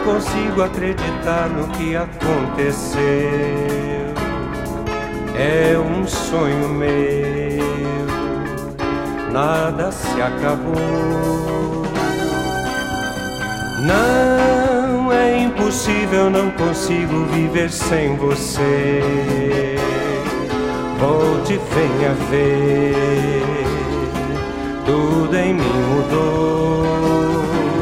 consigo acreditar no que aconteceu. É um sonho meu, nada se acabou. Não é impossível, não consigo viver sem você. Volte, venha ver, tudo em mim mudou.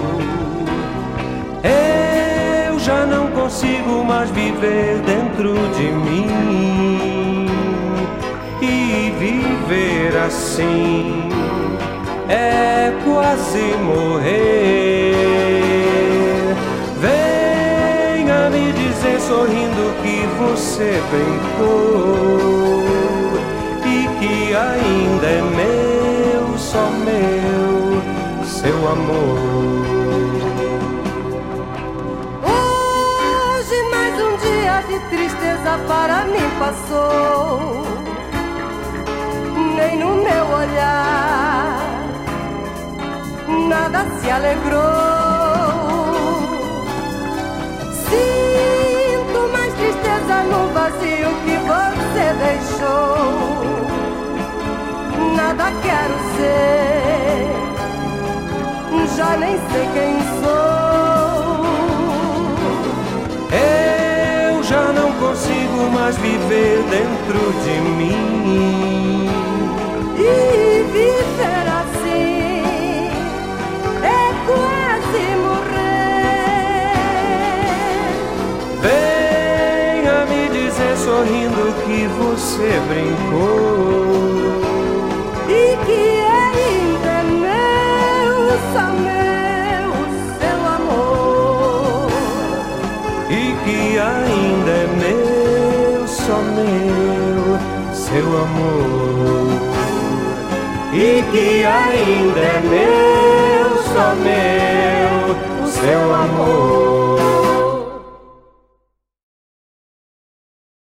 Eu já não consigo mais viver dentro de mim. E viver assim é quase morrer. Venha me dizer sorrindo que você brincou e que ainda é meu, só meu, seu amor. Hoje mais um dia de tristeza para mim passou. Nem no meu olhar nada se alegrou. Sinto mais tristeza no vazio que você deixou. Nada quero ser, já nem sei quem sou. Eu já não consigo mais viver dentro de mim. E viver assim é quase morrer. Venha me dizer sorrindo que você brincou E que ainda é meu, só meu, seu amor. e que ainda é meu, só meu, seu amor. E que ainda é meu, só meu, seu amor.